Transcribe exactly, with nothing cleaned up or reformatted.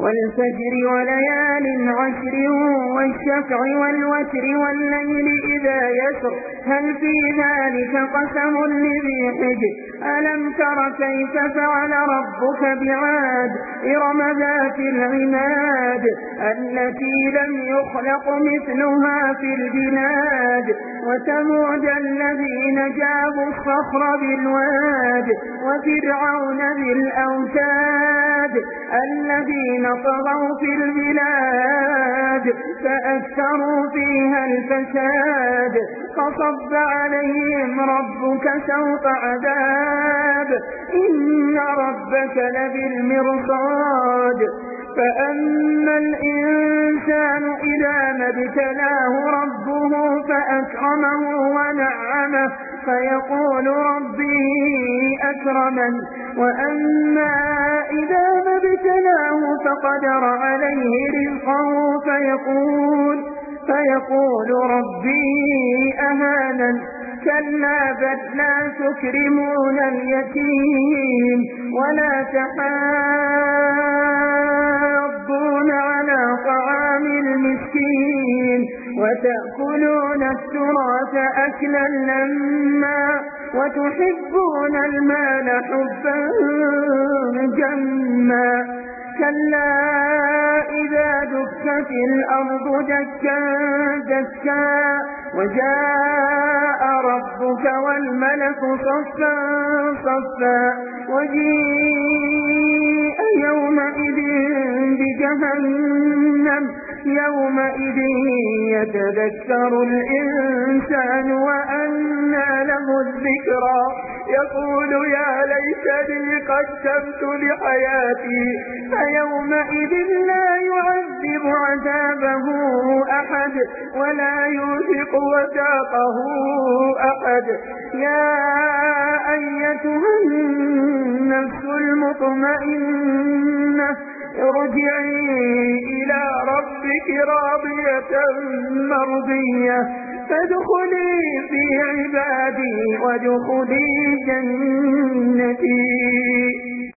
والفجر وليال عشر والشفع والوتر والليل إذا يسر هل في ذلك قسم لذي حجر ألم تر كيف فعل ربك بعاد إرم ذات العماد التي لم يخلق مثلها في البلاد وثمود الذين جابوا الصخر بالواد وفرعون ذي الأوتاد الذين طغوا في البلاد فأكثروا فيها الفساد فصب عليهم ربك سوط عذاب إن ربك لبالمرصاد فأما الإنسان إذا ما ابتلاه ربه فأكرمه ونعمه فيقول ربي أكرمن وأما إذا ما ابتلاه فقدر عليه رزقه فيقول, فيقول ربي أهانن كلا بل لا تكرمون اليتيم ولا تحاضون على طعام المسكين وتأكلون التراث أكلا لما وتحبون المال حبا جما كلا إذا دكت الأرض دكا دكا وجاء ربك والملك صفا صفا وجيء يومئذ بجهنم يومئذ يتذكر الإنسان وأنى له الذكرى يقول يا ليتني قدمت لحياتي فيومئذ لا يعذب عذابه أحد ولا يوثق وثاقه أحد يا أيتها النفس المطمئنة ارجعي إلى ربك راضية مرضية فادخلي في عبادي وادخلي جنتي.